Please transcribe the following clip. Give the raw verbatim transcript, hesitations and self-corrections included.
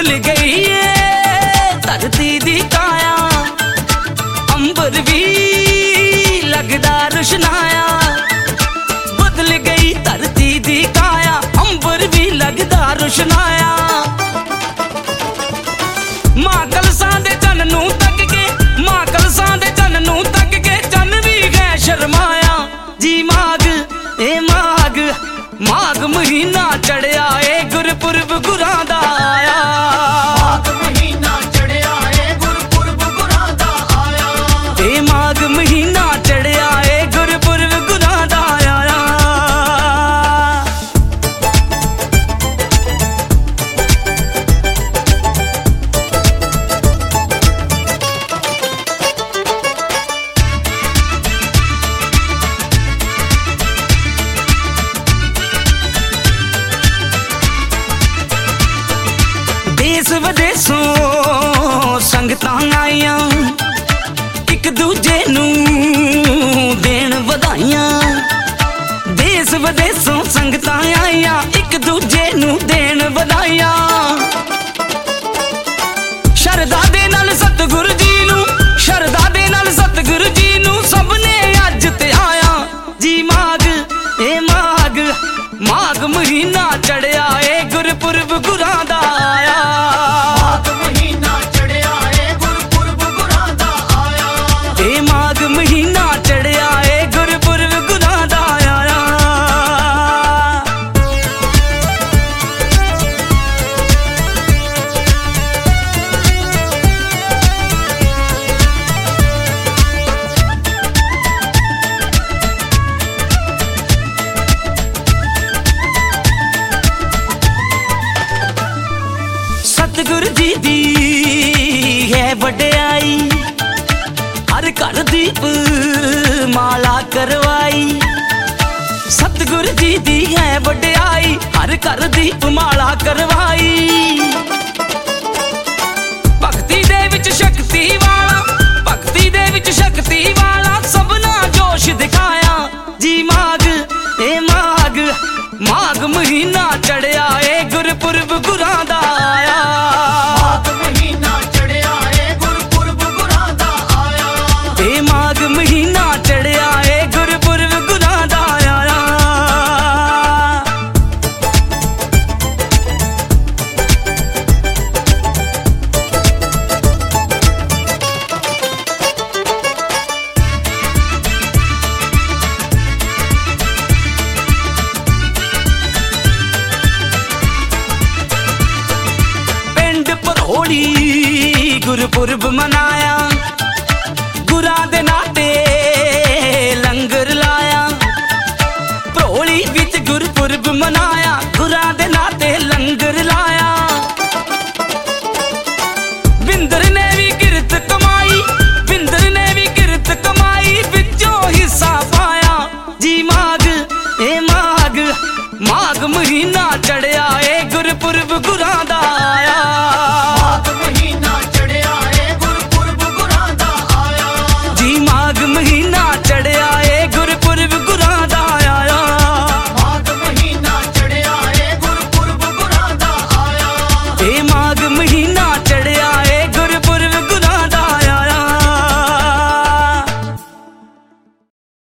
बदल गई है धरती दी काया, अंबर भी लगदा रुशनाया। बदल गई धरती दी काया, अंबर भी लगदा रुशनाया। मां कलसा दे चन नू तक के, मां कलसा दे चन नू तक के चन भी गए शर्माया। जी माग ए माग, माघ महीना चढ़िया ए गुरपुरब गुरां दा आया। माघ महीना चढ़िया ए गुरपुरब गुरां दा आया। ए माघ महीना चढ़िया ए गुरपुरब गुरां दा आया। देश विदेशों संगतां आईयां, एक दूजे नू देण वधाइयां। देश विदेशों संगतां आईयां, एक दूजे नू देण वधाइयां। शरदा दे नाल सतगुरु जी नू, शरदा दे नाल सतगुरु जी नू सबने अज ते आया। जी माघ ए माघ, माघ महीना चढ़िया ए गुरपुरब गुरां दा आया। माघ महीना चढ़िया ए गुरपुरब गुरां दा आया। ए माघ महीना चढ़िया ए गुरपुरब गुरां दा आया। सतगुरु जी दी है वड्याई, हर घर दीप माला करवाई। सतगुरु जी दी है वड्याई, हर घर दीप माला करवाई। भगती दे विच शक्ति वाला, भगती दे विच शक्ति वाला सबना जोश दिखाया। जी माघ ए माघ, माघ महीना चढ़िया ए गुरपुरब गुरां दा आया। माघ महीना चढ़िया ए गुरपुरब गुरां दा आया। ए माघ महीना चढ़िया ए गुरपुरब गुरां दा आया। पिंड भरोड़ी गुरपुरब मनाया, गुरां दे नाते लंगर लाया। भरोड़ी विच गुरपुरब मनाया, गुरां दे नाते लंगर लाया। बिंदर ने भी किरत कमाई, बिंदर ने भी किरत कमाई, विचों हिस्सा पाया। जी माघ ए माघ, माघ महीना चढ़िया ए गुरपुरब